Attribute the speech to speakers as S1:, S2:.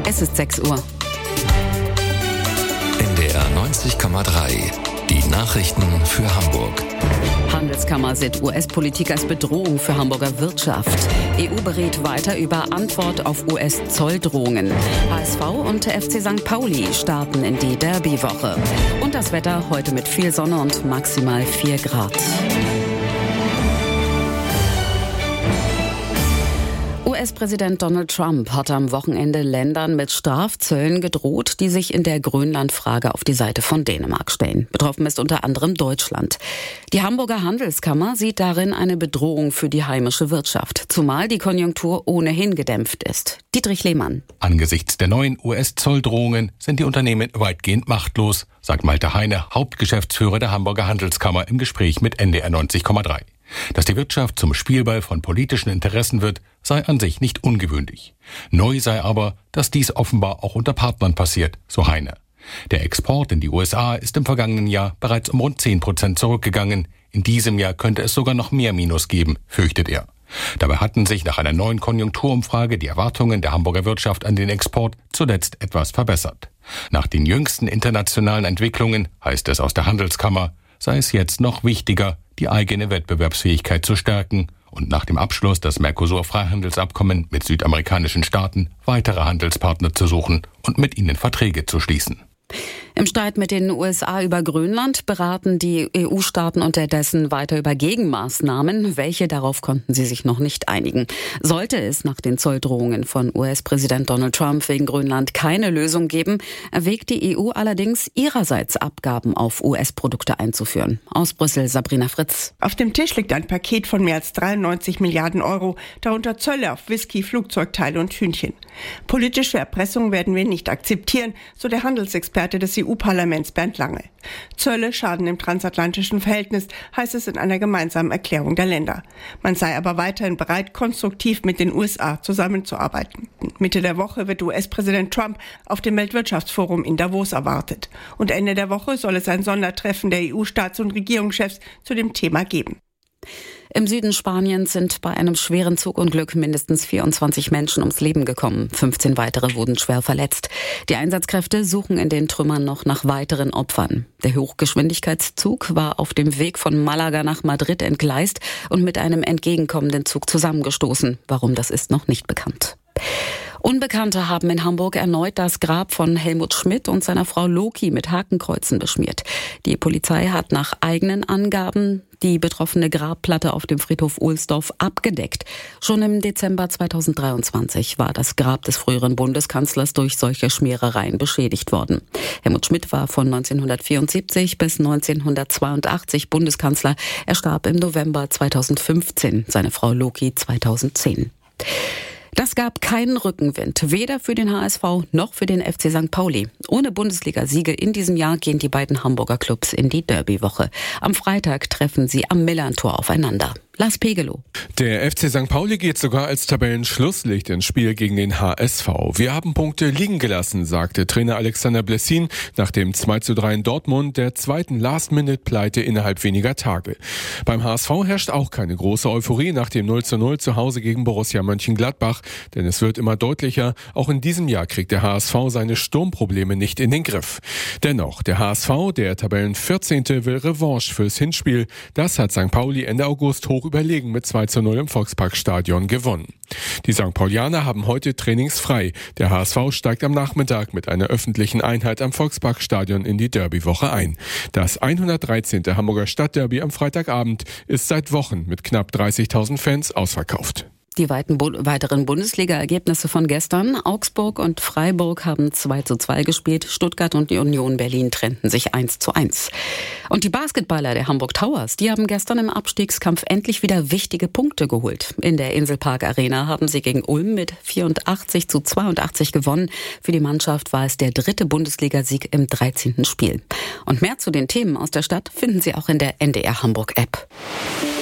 S1: Es ist 6 Uhr.
S2: NDR 90,3. Die Nachrichten für Hamburg.
S1: Handelskammer sieht US-Politik als Bedrohung für Hamburger Wirtschaft. EU berät weiter über Antwort auf US-Zolldrohungen. HSV und FC St. Pauli starten in die Derby-Woche. Und das Wetter heute mit viel Sonne und maximal 4 Grad. US-Präsident Donald Trump hat am Wochenende Ländern mit Strafzöllen gedroht, die sich in der Grönland-Frage auf die Seite von Dänemark stellen. Betroffen ist unter anderem Deutschland. Die Hamburger Handelskammer sieht darin eine Bedrohung für die heimische Wirtschaft, zumal die Konjunktur ohnehin gedämpft ist. Dietrich Lehmann.
S3: Angesichts der neuen US-Zolldrohungen sind die Unternehmen weitgehend machtlos, sagt Malte Heine, Hauptgeschäftsführer der Hamburger Handelskammer im Gespräch mit NDR 90,3. Dass die Wirtschaft zum Spielball von politischen Interessen wird, sei an sich nicht ungewöhnlich. Neu sei aber, dass dies offenbar auch unter Partnern passiert, so Heine. Der Export in die USA ist im vergangenen Jahr bereits um rund 10% zurückgegangen. In diesem Jahr könnte es sogar noch mehr Minus geben, fürchtet er. Dabei hatten sich nach einer neuen Konjunkturumfrage die Erwartungen der Hamburger Wirtschaft an den Export zuletzt etwas verbessert. Nach den jüngsten internationalen Entwicklungen, heißt es aus der Handelskammer, sei es jetzt noch wichtiger, die eigene Wettbewerbsfähigkeit zu stärken und nach dem Abschluss des Mercosur-Freihandelsabkommen mit südamerikanischen Staaten weitere Handelspartner zu suchen und mit ihnen Verträge zu schließen.
S1: Im Streit mit den USA über Grönland beraten die EU-Staaten unterdessen weiter über Gegenmaßnahmen. Welche, darauf konnten sie sich noch nicht einigen. Sollte es nach den Zolldrohungen von US-Präsident Donald Trump wegen Grönland keine Lösung geben, erwägt die EU allerdings ihrerseits Abgaben auf US-Produkte einzuführen. Aus Brüssel Sabrina Fritz.
S4: Auf dem Tisch liegt ein Paket von mehr als 93 Milliarden Euro, darunter Zölle auf Whisky, Flugzeugteile und Hühnchen. Politische Erpressung werden wir nicht akzeptieren, so der Handelsexperte des EU-Parlaments Bernd Lange. Zölle schaden im transatlantischen Verhältnis, heißt es in einer gemeinsamen Erklärung der Länder. Man sei aber weiterhin bereit, konstruktiv mit den USA zusammenzuarbeiten. Mitte der Woche wird US-Präsident Trump auf dem Weltwirtschaftsforum in Davos erwartet. Und Ende der Woche soll es ein Sondertreffen der EU-Staats- und Regierungschefs zu dem Thema geben.
S1: Im Süden Spaniens sind bei einem schweren Zugunglück mindestens 24 Menschen ums Leben gekommen. 15 weitere wurden schwer verletzt. Die Einsatzkräfte suchen in den Trümmern noch nach weiteren Opfern. Der Hochgeschwindigkeitszug war auf dem Weg von Malaga nach Madrid entgleist und mit einem entgegenkommenden Zug zusammengestoßen. Warum das ist, noch nicht bekannt. Unbekannte haben in Hamburg erneut das Grab von Helmut Schmidt und seiner Frau Loki mit Hakenkreuzen beschmiert. Die Polizei hat nach eigenen Angaben die betroffene Grabplatte auf dem Friedhof Ohlsdorf abgedeckt. Schon im Dezember 2023 war das Grab des früheren Bundeskanzlers durch solche Schmierereien beschädigt worden. Helmut Schmidt war von 1974 bis 1982 Bundeskanzler. Er starb im November 2015, seine Frau Loki 2010. Das gab keinen Rückenwind, weder für den HSV noch für den FC St. Pauli. Ohne Bundesliga-Siege in diesem Jahr gehen die beiden Hamburger Clubs in die Derby-Woche. Am Freitag treffen sie am Millerntor aufeinander. Lars Pegelow.
S5: Der FC St. Pauli geht sogar als Tabellenschlusslicht ins Spiel gegen den HSV. Wir haben Punkte liegen gelassen, sagte Trainer Alexander Blessin nach dem 2:3 in Dortmund, der zweiten Last-Minute-Pleite innerhalb weniger Tage. Beim HSV herrscht auch keine große Euphorie nach dem 0:0 zu Hause gegen Borussia Mönchengladbach, denn es wird immer deutlicher, auch in diesem Jahr kriegt der HSV seine Sturmprobleme nicht in den Griff. Dennoch, der HSV, der Tabellen-14. will Revanche fürs Hinspiel. Das hat St. Pauli Ende August hoch überlegen mit 2:0 im Volksparkstadion gewonnen. Die St. Paulianer haben heute trainingsfrei. Der HSV steigt am Nachmittag mit einer öffentlichen Einheit am Volksparkstadion in die Derbywoche ein. Das 113. Hamburger Stadtderby am Freitagabend ist seit Wochen mit knapp 30.000 Fans ausverkauft.
S1: Die weiteren Bundesliga-Ergebnisse von gestern. Augsburg und Freiburg haben 2:2 gespielt. Stuttgart und die Union Berlin trennten sich 1:1. Und die Basketballer der Hamburg Towers, die haben gestern im Abstiegskampf endlich wieder wichtige Punkte geholt. In der Inselpark Arena haben sie gegen Ulm mit 84:82 gewonnen. Für die Mannschaft war es der 3. Bundesligasieg im 13. Spiel. Und mehr zu den Themen aus der Stadt finden Sie auch in der NDR Hamburg App.